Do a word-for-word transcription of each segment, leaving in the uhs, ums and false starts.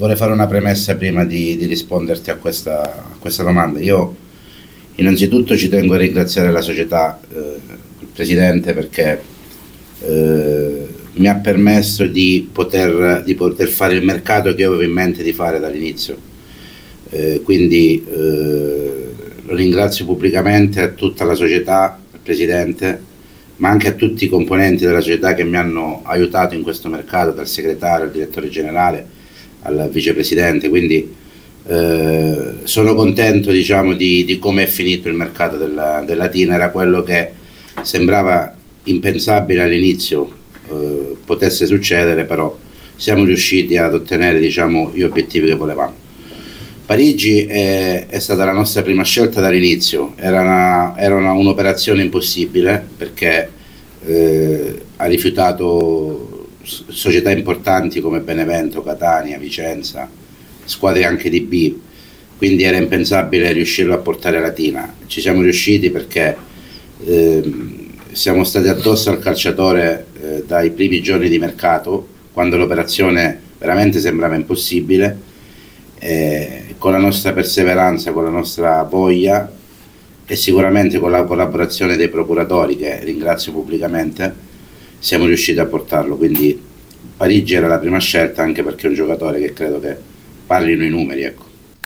vorrei fare una premessa prima di, di risponderti a questa, a questa domanda. Io innanzitutto ci tengo a ringraziare la società, eh, il Presidente, perché eh, mi ha permesso di poter, di poter fare il mercato che io avevo in mente di fare dall'inizio. Eh, quindi eh, lo ringrazio pubblicamente a tutta la società, al Presidente, ma anche a tutti i componenti della società che mi hanno aiutato in questo mercato, dal segretario al direttore generale al vicepresidente. Quindi eh, sono contento, diciamo, di, di come è finito il mercato della, del Latina. Era quello che sembrava impensabile all'inizio eh, potesse succedere, però siamo riusciti ad ottenere, diciamo, gli obiettivi che volevamo. Parigi è, è stata la nostra prima scelta dall'inizio, era, una, era una, un'operazione impossibile perché eh, ha rifiutato società importanti come Benevento, Catania, Vicenza, squadre anche di B, quindi era impensabile riuscirlo a portare a Latina. Ci siamo riusciti perché eh, siamo stati addosso al calciatore eh, dai primi giorni di mercato, quando l'operazione veramente sembrava impossibile. Eh, con la nostra perseveranza, con la nostra voglia e sicuramente con la collaborazione dei procuratori, che ringrazio pubblicamente, siamo riusciti a portarlo. Quindi Parigi era la prima scelta, anche perché è un giocatore che credo che parlino i numeri, ecco.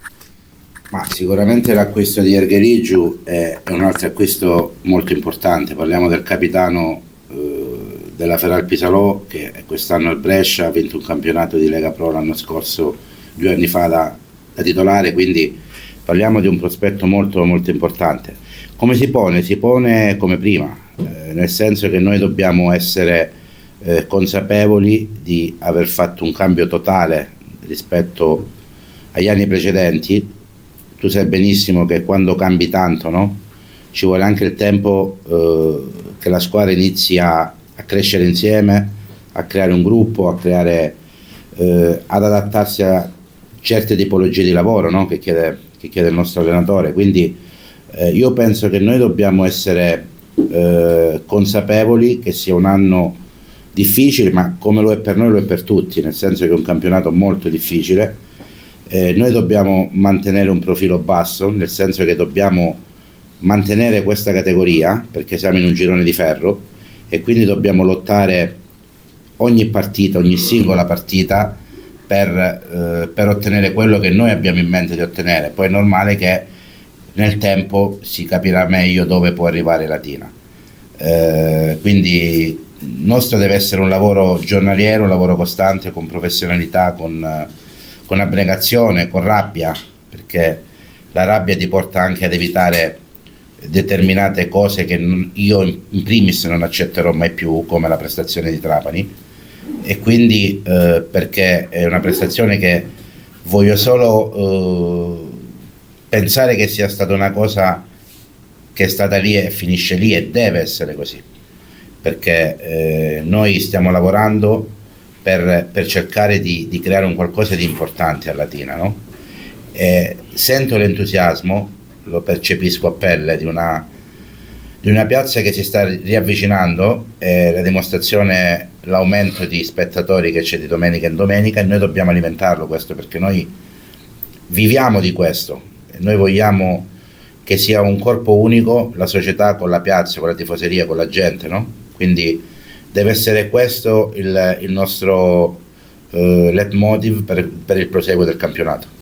Ma sicuramente l'acquisto di Ergerigiu è un altro acquisto molto importante. Parliamo del capitano eh, della Feral Pisalò, che quest'anno al Brescia ha vinto un campionato di Lega Pro l'anno scorso, due anni fa da, da titolare, quindi parliamo di un prospetto molto molto importante. Come si pone? Si pone come prima, eh, nel senso che noi dobbiamo essere eh, consapevoli di aver fatto un cambio totale rispetto agli anni precedenti. Tu sai benissimo che quando cambi tanto, no? Ci vuole anche il tempo eh, che la squadra inizi a, a crescere insieme, a creare un gruppo, a creare, eh, ad adattarsi a certe tipologie di lavoro, no? che, chiede, che chiede il nostro allenatore. Quindi eh, io penso che noi dobbiamo essere eh, consapevoli che sia un anno difficile, ma come lo è per noi lo è per tutti, nel senso che è un campionato molto difficile. Eh, noi dobbiamo mantenere un profilo basso, nel senso che dobbiamo mantenere questa categoria, perché siamo in un girone di ferro, e quindi dobbiamo lottare ogni partita, ogni singola partita, Per, eh, per ottenere quello che noi abbiamo in mente di ottenere. Poi è normale che nel tempo si capirà meglio dove può arrivare Latina. Eh, quindi il nostro deve essere un lavoro giornaliero, un lavoro costante, con professionalità, con, con abnegazione, con rabbia, perché la rabbia ti porta anche ad evitare determinate cose che non, io in primis non accetterò mai più, come la prestazione di Trapani. E quindi eh, perché è una prestazione che voglio solo eh, pensare che sia stata una cosa che è stata lì e finisce lì, e deve essere così, perché eh, noi stiamo lavorando per, per cercare di, di creare un qualcosa di importante a Latina, no? E sento l'entusiasmo, lo percepisco a pelle, di una di una piazza che si sta riavvicinando, e la dimostrazione è l'aumento di spettatori che c'è di domenica in domenica, e noi dobbiamo alimentarlo questo, perché noi viviamo di questo, e noi vogliamo che sia un corpo unico, la società con la piazza, con la tifoseria, con la gente, no? Quindi deve essere questo il, il nostro eh, leitmotiv per, per il proseguo del campionato.